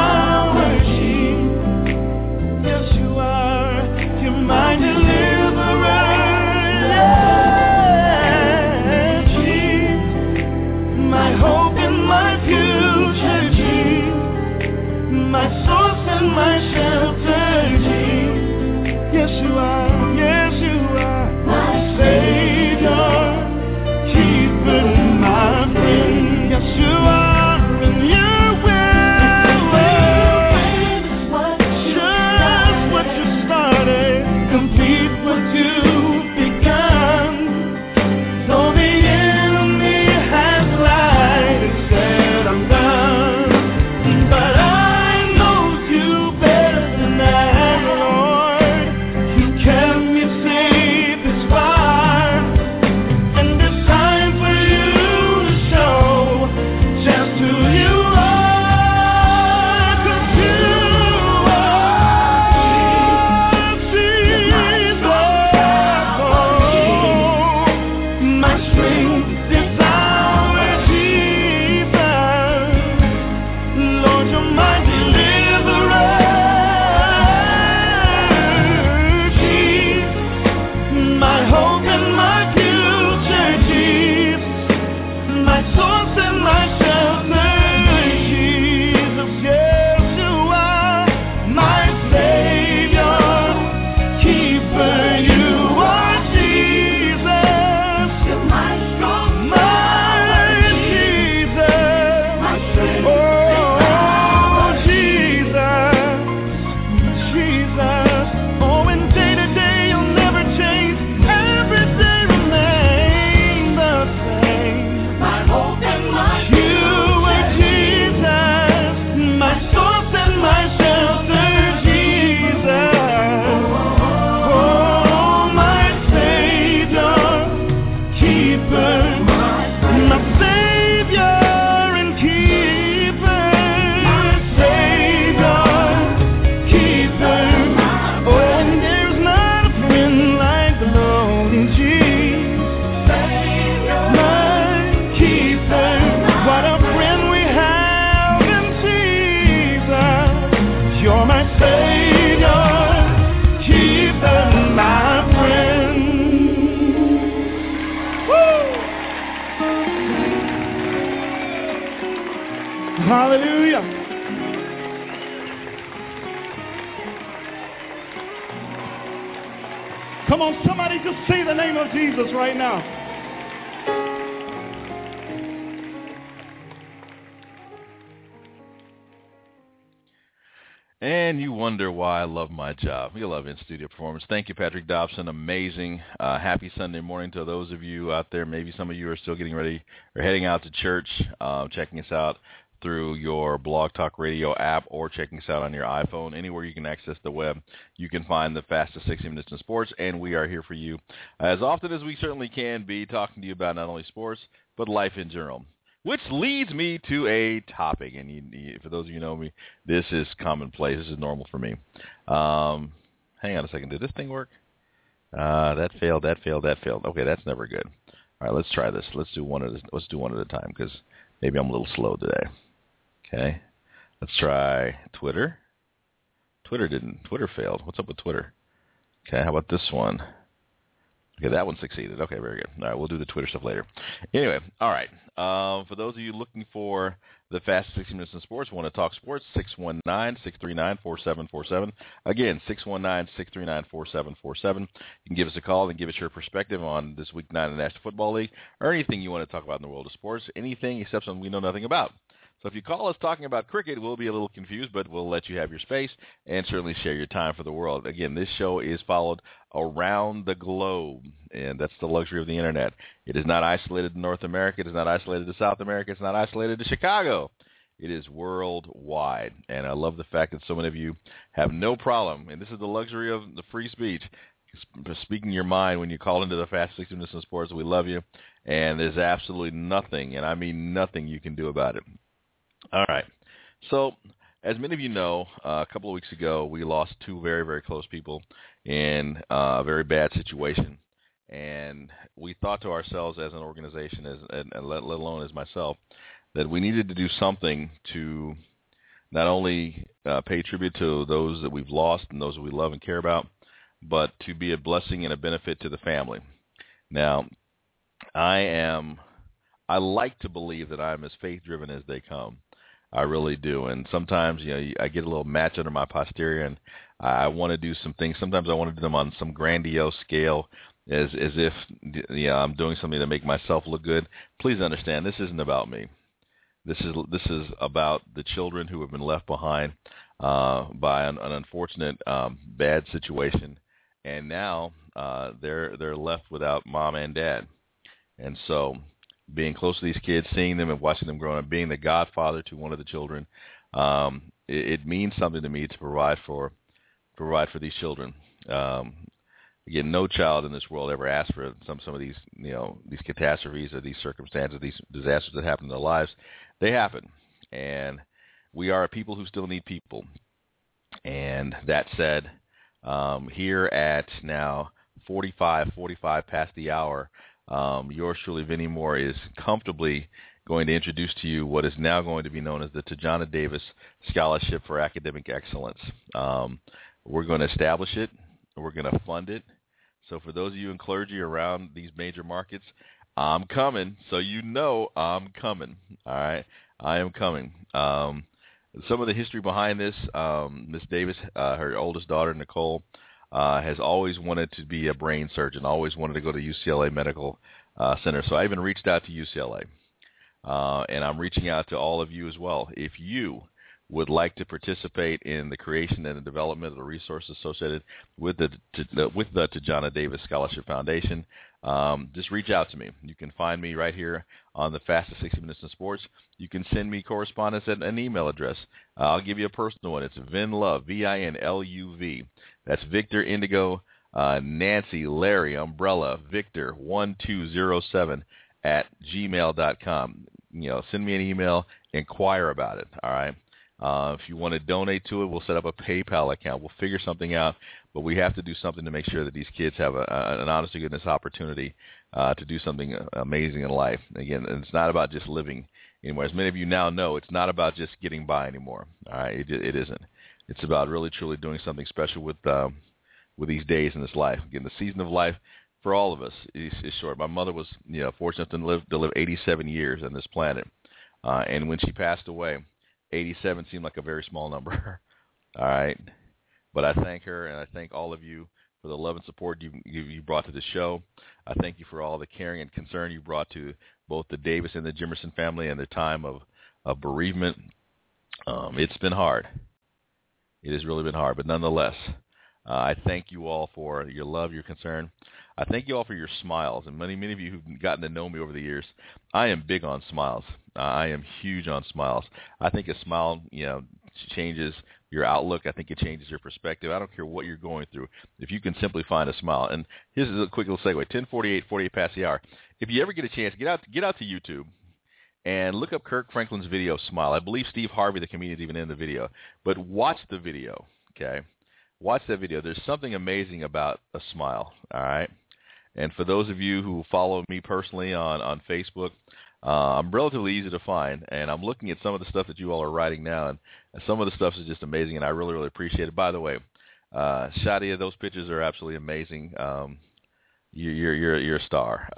Hallelujah. Come on, somebody just say the name of Jesus right now. And you wonder why I love my job. We love in-studio performance. Thank you, Patrick Dobson. Amazing. Uh, happy Sunday morning to those of you out there. Maybe some of you are still getting ready or heading out to church, uh, checking us out through your Blog Talk Radio app or checking us out on your iPhone. Anywhere you can access the web, you can find the fastest sixty minutes in sports, and we are here for you as often as we certainly can be, talking to you about not only sports, but life in general. Which leads me to a topic, and you, you, for those of you who know me, this is commonplace. This is normal for me. Um, hang on a second. Did this thing work? Uh, that failed. That failed. That failed. Okay, that's never good. All right, let's try this. Let's do one at a, let's do one at a time because maybe I'm a little slow today. Okay, let's try Twitter. Twitter didn't. Twitter failed. What's up with Twitter? Okay, how about this one? Okay, that one succeeded. Okay, very good. All right, we'll do the Twitter stuff later. Anyway, all right. Um, for those of you looking for the fastest sixty minutes in sports, want to talk sports, six one nine, six three nine, four seven four seven. Again, six one nine, six three nine, four seven four seven. You can give us a call and give us your perspective on this week nine in the National Football League or anything you want to talk about in the world of sports, anything except something we know nothing about. So if you call us talking about cricket, we'll be a little confused, but we'll let you have your space and certainly share your time for the world. Again, this show is followed around the globe, and that's the luxury of the Internet. It is not isolated to North America. It is not isolated to South America. It's not isolated to Chicago. It is worldwide, and I love the fact that so many of you have no problem, and this is the luxury of the free speech, speaking your mind when you call into the Fast sixty Minutes in Sports. We love you, and there's absolutely nothing, and I mean nothing you can do about it. All right. So, as many of you know, uh, a couple of weeks ago, we lost two very, very close people in uh, a very bad situation. And we thought to ourselves as an organization, as and let, let alone as myself, that we needed to do something to not only uh, pay tribute to those that we've lost and those that we love and care about, but to be a blessing and a benefit to the family. Now, I am, I like to believe that I'm as faith-driven as they come. I really do, and sometimes, you know, I get a little match under my posterior, and I want to do some things. Sometimes I want to do them on some grandiose scale, as as if, you know, I'm doing something to make myself look good. Please understand, this isn't about me. This is this is about the children who have been left behind uh, by an, an unfortunate um, bad situation, and now uh, they're they're left without mom and dad, and so. Being close to these kids, seeing them and watching them grow up, being the godfather to one of the children, um, it, it means something to me to provide for provide for these children. Um, again, no child in this world ever asked for some some of these you know these catastrophes or these circumstances, these disasters that happen in their lives. They happen, and we are a people who still need people. And that said, um, here at now forty-five, forty-five past the hour. Um, yours truly, Vinnie Moore, is comfortably going to introduce to you what is now going to be known as the Tajana Davis Scholarship for Academic Excellence. Um, we're going to establish it. We're going to fund it. So for those of you in clergy around these major markets, I'm coming. So you know I'm coming. All right? I am coming. Um, some of the history behind this, um, Miss Davis, uh, her oldest daughter, Nicole, Uh, has always wanted to be a brain surgeon, always wanted to go to U C L A Medical uh, Center. So I even reached out to U C L A, uh, and I'm reaching out to all of you as well. If you would like to participate in the creation and the development of the resources associated with the, to, with the Tajana Davis Scholarship Foundation, um, just reach out to me. You can find me right here on the Fastest sixty Minutes in Sports. You can send me correspondence at an email address. Uh, I'll give you a personal one. It's VinLuv, V I N L U V. That's Victor Indigo, uh, Nancy, Larry, Umbrella, Victor one two zero seven at gmail dot com. You know, send me an email, inquire about it, all right? Uh, if you want to donate to it, we'll set up a PayPal account. We'll figure something out, but we have to do something to make sure that these kids have a, a, an honest-to-goodness opportunity uh, to do something amazing in life. Again, it's not about just living anymore. As many of you now know, it's not about just getting by anymore. All right, it, it isn't. It's about really, truly doing something special with um, with these days in this life. Again, the season of life for all of us is, is short. My mother was, you know, fortunate to live to live eighty-seven years on this planet, uh, and when she passed away, eighty-seven seemed like a very small number. All right. But I thank her, and I thank all of you for the love and support you, you you brought to the show. I thank you for all the caring and concern you brought to both the Davis and the Jimerson family in their time of, of bereavement. Um, it's been hard. It has really been hard, but nonetheless, uh, I thank you all for your love, your concern. I thank you all for your smiles, and many, many of you who've gotten to know me over the years, I am big on smiles. Uh, I am huge on smiles. I think a smile, you know, changes your outlook. I think it changes your perspective. I don't care what you're going through. If you can simply find a smile. And here's a quick little segue, ten forty-eight, forty-eight past the hour. If you ever get a chance, get out get out to YouTube and look up Kirk Franklin's video, Smile. I believe Steve Harvey, the comedian, is even in the video. But watch the video, okay? Watch that video. There's something amazing about a smile, all right? And for those of you who follow me personally on, on Facebook, Uh, I'm relatively easy to find, and I'm looking at some of the stuff that you all are writing now, and some of the stuff is just amazing, and I really, really appreciate it. By the way, uh, Shadia, those pictures are absolutely amazing. Um, you, you're you're you're a star.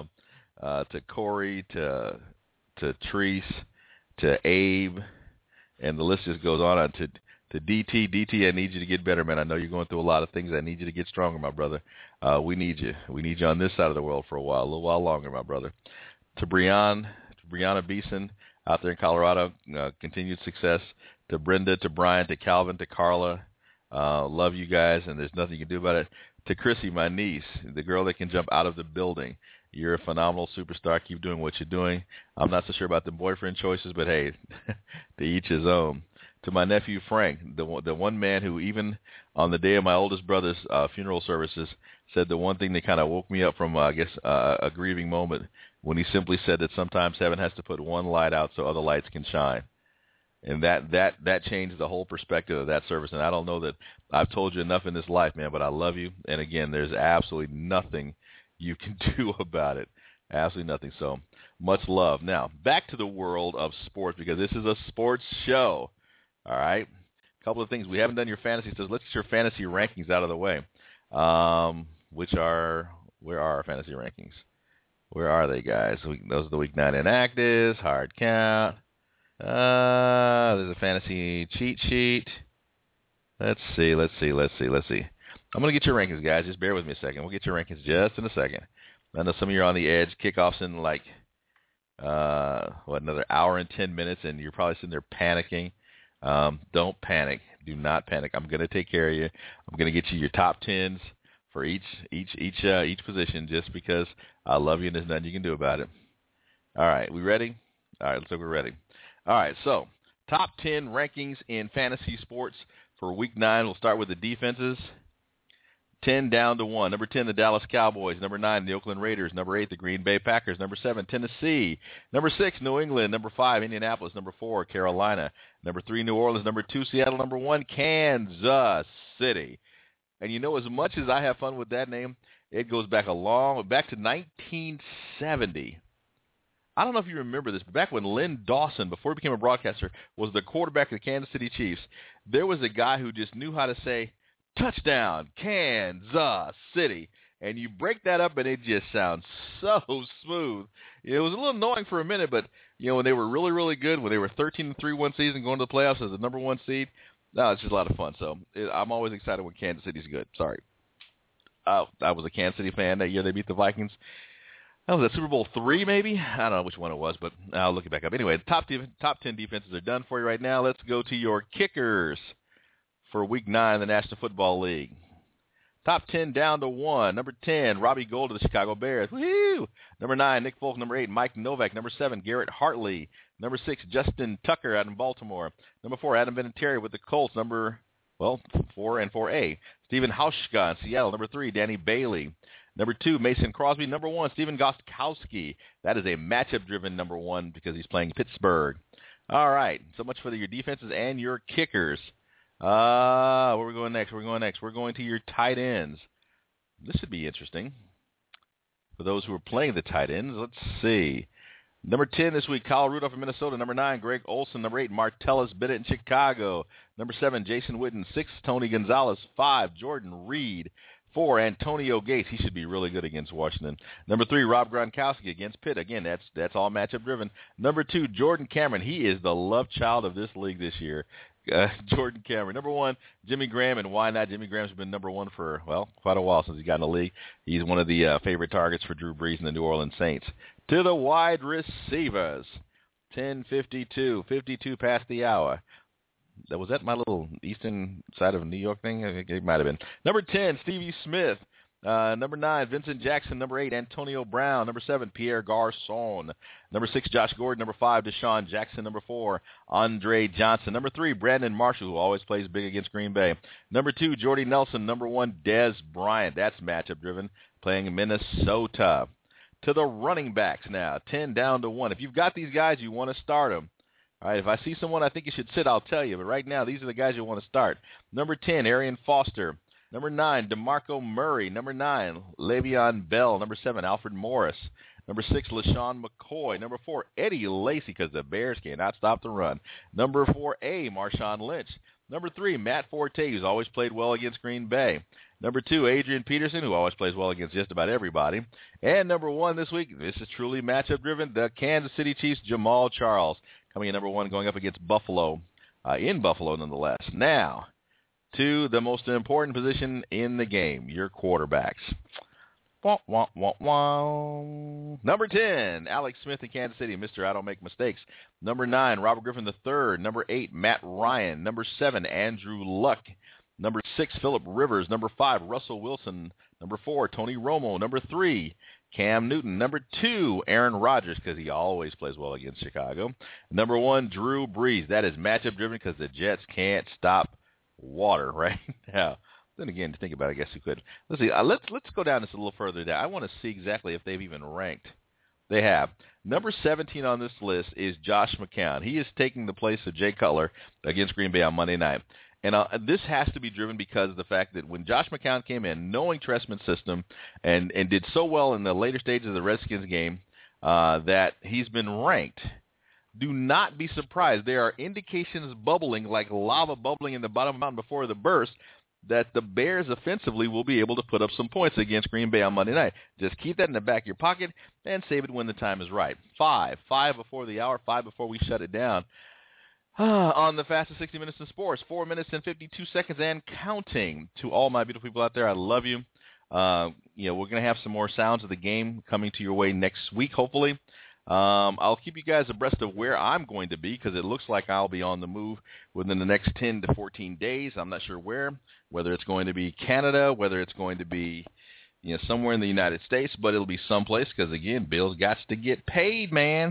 uh, to Corey, to to Treese, to Abe, and the list just goes on. on to to D T, D T, I need you to get better, man. I know you're going through a lot of things. I need you to get stronger, my brother. Uh, we need you. We need you on this side of the world for a while, a little while longer, my brother. To Breon, to Brianna Beeson out there in Colorado, uh, continued success. To Brenda, to Brian, to Calvin, to Carla, uh, love you guys, and there's nothing you can do about it. To Chrissy, my niece, the girl that can jump out of the building. You're a phenomenal superstar. Keep doing what you're doing. I'm not so sure about the boyfriend choices, but hey, to each his own. To my nephew Frank, the the one man who even on the day of my oldest brother's uh, funeral services said the one thing that kind of woke me up from, uh, I guess, uh, a grieving moment when he simply said that sometimes heaven has to put one light out so other lights can shine. And that, that, that changed the whole perspective of that service. And I don't know that I've told you enough in this life, man, but I love you. And, again, there's absolutely nothing you can do about it. Absolutely nothing. So much love. Now, back to the world of sports, because this is a sports show. All right? A couple of things. We haven't done your fantasy, so let's get your fantasy rankings out of the way, um, which are, where are our fantasy rankings? Where are they, guys? Those are the week nine inactives, hard count. Uh, there's a fantasy cheat sheet. Let's see, let's see, let's see, let's see. I'm going to get your rankings, guys. Just bear with me a second. We'll get your rankings just in a second. I know some of you are on the edge. Kickoff's in like, uh, what, another hour and ten minutes, and you're probably sitting there panicking. Um, don't panic. Do not panic. I'm going to take care of you. I'm going to get you your top tens for each each each uh, each position, just because I love you and there's nothing you can do about it. All right, we ready? All right, looks like we're ready. All right, so top ten rankings in fantasy sports for week nine. We'll start with the defenses. ten down to one. Number ten, the Dallas Cowboys. Number nine, the Oakland Raiders. Number eight, the Green Bay Packers. Number seven, Tennessee. Number six, New England. Number five, Indianapolis. Number four, Carolina. Number three, New Orleans. Number two, Seattle. Number one, Kansas City. And you know, as much as I have fun with that name, it goes back a long, back to nineteen seventy. I don't know if you remember this, but back when Len Dawson, before he became a broadcaster, was the quarterback of the Kansas City Chiefs, there was a guy who just knew how to say, touchdown, Kansas City. And you break that up, and it just sounds so smooth. It was a little annoying for a minute, but, you know, when they were really, really good, when they were thirteen and three one season, going to the playoffs as the number one seed, no, it's just a lot of fun. So it, I'm always excited when Kansas City's good. Sorry. Uh, I was a Kansas City fan that year they beat the Vikings. That was at Super Bowl three, maybe? I don't know which one it was, but I'll look it back up. Anyway, the top, de- top ten defenses are done for you right now. Let's go to your kickers for Week nine in the National Football League. Top ten down to one. Number ten, Robbie Gould of the Chicago Bears. Woo-hoo! Number nine, Nick Folk. Number eight, Mike Novak. Number seven, Garrett Hartley. Number six, Justin Tucker out in Baltimore. Number four, Adam Vinatieri with the Colts. Number, well, four and four A, Stephen Hauschka in Seattle. Number three, Danny Bailey. Number two, Mason Crosby. Number one, Stephen Gostkowski. That is a matchup-driven number one because he's playing Pittsburgh. All right, so much for the, your defenses and your kickers. Uh, where are we going next? We're going next. We're going to your tight ends. This should be interesting for those who are playing the tight ends. Let's see. Number ten this week, Kyle Rudolph in Minnesota. Number nine, Greg Olson. Number eight, Martellus Bennett in Chicago. Number seven, Jason Witten. Six, Tony Gonzalez. Five, Jordan Reed. Four, Antonio Gates. He should be really good against Washington. Number three, Rob Gronkowski against Pitt. Again, that's that's all matchup driven. Number two, Jordan Cameron. He is the love child of this league this year. Uh, Jordan Cameron. Number one, Jimmy Graham, and why not? Jimmy Graham's been number one for, well, quite a while since he got in the league. He's one of the uh, favorite targets for Drew Brees and the New Orleans Saints. To the wide receivers, ten fifty-two, fifty-two past the hour. That was that my little eastern side of New York thing? It might have been. Number ten, Stevie Smith. Uh, number nine, Vincent Jackson. Number eight, Antonio Brown. Number seven, Pierre Garçon. Number six, Josh Gordon. Number five, Deshaun Jackson. Number four, Andre Johnson. Number three, Brandon Marshall, who always plays big against Green Bay. Number two, Jordy Nelson. Number one, Dez Bryant. That's matchup driven, playing in Minnesota. To the running backs now, ten down to one. If you've got these guys, you want to start them. All right, if I see someone I think you should sit, I'll tell you. But right now, these are the guys you want to start. Number ten, Arian Foster. Number nine, DeMarco Murray. Number nine, Le'Veon Bell. Number seven, Alfred Morris. Number six, LaShawn McCoy. Number four, Eddie Lacy, because the Bears cannot stop the run. Number four A, Marshawn Lynch. Number three, Matt Forte, who's always played well against Green Bay. Number two, Adrian Peterson, who always plays well against just about everybody. And number one this week, this is truly matchup-driven, the Kansas City Chiefs, Jamal Charles, coming in number one, going up against Buffalo, uh, in Buffalo nonetheless. Now, to the most important position in the game, your quarterbacks. Wah, wah, wah, wah. Number ten, Alex Smith in Kansas City, Mister I Don't Make Mistakes. Number nine, Robert Griffin the third. Number eight, Matt Ryan. Number seven, Andrew Luck. Number six, Phillip Rivers. Number five, Russell Wilson. Number four, Tony Romo. Number three, Cam Newton. Number two, Aaron Rodgers, because he always plays well against Chicago. Number one, Drew Brees. That is matchup driven because the Jets can't stop water right now. Then again, to think about it, I guess you could. Let's see. Uh, let's let's go down this a little further down. I want to see exactly if they've even ranked. They have. Number seventeen on this list is Josh McCown. He is taking the place of Jay Cutler against Green Bay on Monday night. And uh, this has to be driven because of the fact that when Josh McCown came in, knowing Trestman's system, and, and did so well in the later stages of the Redskins game, uh, that he's been ranked. Do not be surprised. There are indications bubbling, like lava bubbling in the bottom of the mountain before the burst, that the Bears offensively will be able to put up some points against Green Bay on Monday night. Just keep that in the back of your pocket and save it when the time is right. Five. Five before the hour. Five before we shut it down. On the fastest sixty minutes in sports. Four minutes and fifty-two seconds and counting. To all my beautiful people out there, I love you. Uh, you know, we're going to have some more sounds of the game coming to your way next week, hopefully. Um, I'll keep you guys abreast of where I'm going to be because it looks like I'll be on the move within the next ten to fourteen days. I'm not sure where, whether it's going to be Canada, whether it's going to be, you know, somewhere in the United States, but it'll be someplace because, again, Bill's got to get paid, man.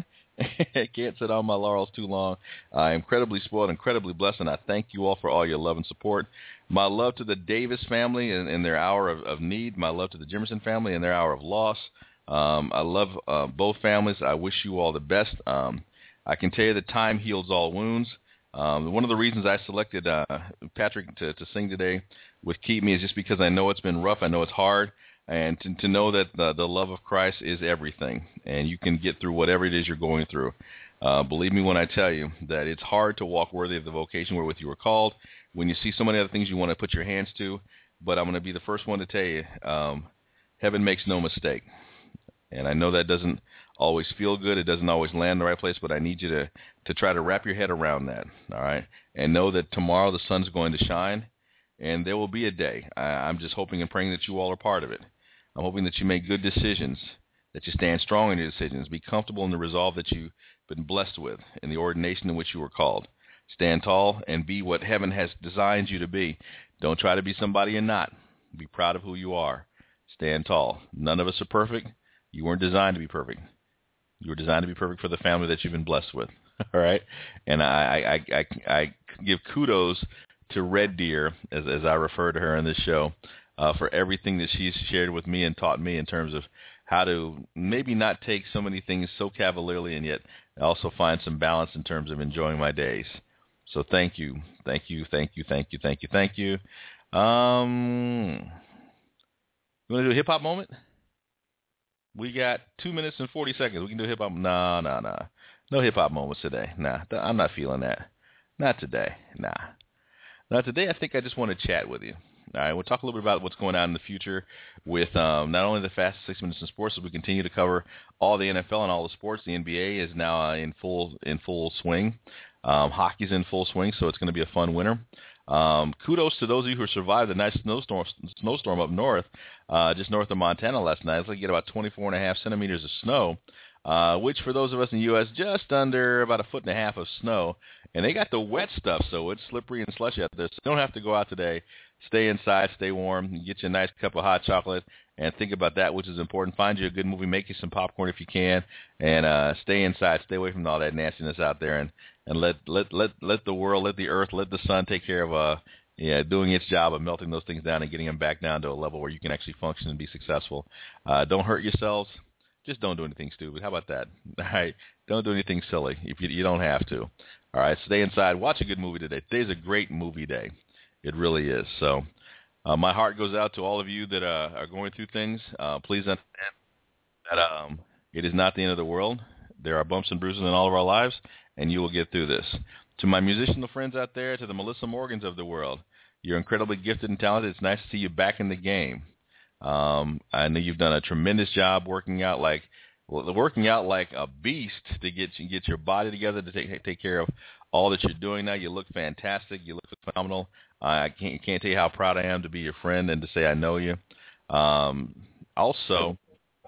I can't sit on my laurels too long. I'm incredibly spoiled, incredibly blessed, and I thank you all for all your love and support. My love to the Davis family in, in their hour of, of need. My love to the Jimerson family in their hour of loss. Um, I love uh, both families. I wish you all the best. Um, I can tell you that time heals all wounds. Um, one of the reasons I selected uh, Patrick to, to sing today with Keep Me is just because I know it's been rough. I know it's hard. And to, to know that the, the love of Christ is everything, and you can get through whatever it is you're going through. Uh, believe me when I tell you that it's hard to walk worthy of the vocation wherewith you were called when you see so many other things you want to put your hands to. But I'm going to be the first one to tell you, um, heaven makes no mistake. And I know that doesn't always feel good. It doesn't always land in the right place, but I need you to, to try to wrap your head around that, all right? And know that tomorrow the sun's going to shine, and there will be a day. I, I'm just hoping and praying that you all are part of it. I'm hoping that you make good decisions, that you stand strong in your decisions, be comfortable in the resolve that you've been blessed with, in the ordination in which you were called. Stand tall and be what heaven has designed you to be. Don't try to be somebody you're not. Be proud of who you are. Stand tall. None of us are perfect. You weren't designed to be perfect. You were designed to be perfect for the family that you've been blessed with. All right? And I, I, I, I give kudos to Red Deer, as, as I refer to her in this show, Uh, for everything that she's shared with me and taught me in terms of how to maybe not take so many things so cavalierly and yet also find some balance in terms of enjoying my days. So thank you, thank you, thank you, thank you, thank you, thank you. Um, you want to do a hip-hop moment? We got two minutes and forty seconds. We can do a hip-hop. No, no, no. No hip-hop moments today. Nah, I'm not feeling that. Not today. Nah. Now, today I think I just want to chat with you. All right, we'll talk a little bit about what's going on in the future with um, not only the fastest six minutes in sports, as we continue to cover all the N F L and all the sports. The N B A is now uh, in full in full swing. Um, hockey's in full swing, so it's going to be a fun winter. Um, kudos to those of you who survived the nice snowstorm snowstorm up north, uh, just north of Montana last night. It's like you get about twenty-four and a half centimeters of snow, uh, which for those of us in the U S, just under about a foot and a half of snow. And they got the wet stuff, so it's slippery and slushy out there. So you don't have to go out today. Stay inside, stay warm, get you a nice cup of hot chocolate, and think about that, which is important. Find you a good movie, make you some popcorn if you can, and uh, stay inside. Stay away from all that nastiness out there, and, and let, let let let the world, let the earth, let the sun take care of uh, yeah, doing its job of melting those things down and getting them back down to a level where you can actually function and be successful. Uh, don't hurt yourselves. Just don't do anything stupid. How about that? All right? Don't do anything silly if you, you don't have to. All right? Stay inside. Watch a good movie today. Today's a great movie day. It really is. So uh, my heart goes out to all of you that uh, are going through things. Uh, please understand that um, it is not the end of the world. There are bumps and bruises in all of our lives, and you will get through this. To my musicianal friends out there, to the Melissa Morgans of the world, you're incredibly gifted and talented. It's nice to see you back in the game. Um, I know you've done a tremendous job working out like well, working out like a beast to get get your body together to take take care of all that you're doing now. You look fantastic. You look phenomenal. I can't can't tell you how proud I am to be your friend and to say I know you. Um, also,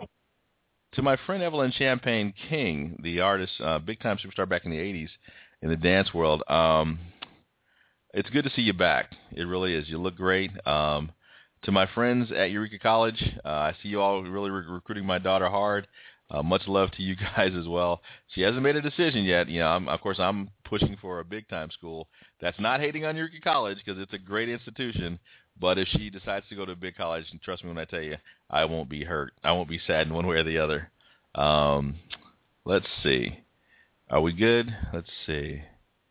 to my friend Evelyn Champagne King, the artist, uh, big time superstar back in the eighties in the dance world. Um, it's good to see you back. It really is. You look great. Um, To my friends at Eureka College, uh, I see you all really re- recruiting my daughter hard. Uh, much love to you guys as well. She hasn't made a decision yet. You know, I'm, of course, I'm pushing for a big-time school. That's not hating on Eureka College because it's a great institution. But if she decides to go to a big college, and trust me when I tell you, I won't be hurt. I won't be sad in one way or the other. Um, let's see. Are we good? Let's see.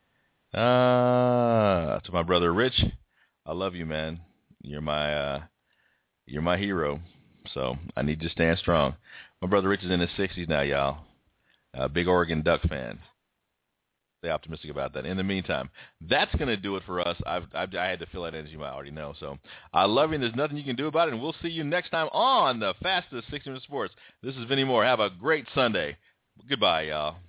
Uh, to my brother Rich, I love you, man. You're my uh, you're my hero, so I need you to stand strong. My brother Rich is in his sixties now, y'all. Uh, big Oregon Duck fan. Stay optimistic about that. In the meantime, that's going to do it for us. I've, I've, I had to feel that energy, you might already know. So I love you, and there's nothing you can do about it, and we'll see you next time on the Fastest sixty minute Sports. This is Vinny Moore. Have a great Sunday. Goodbye, y'all.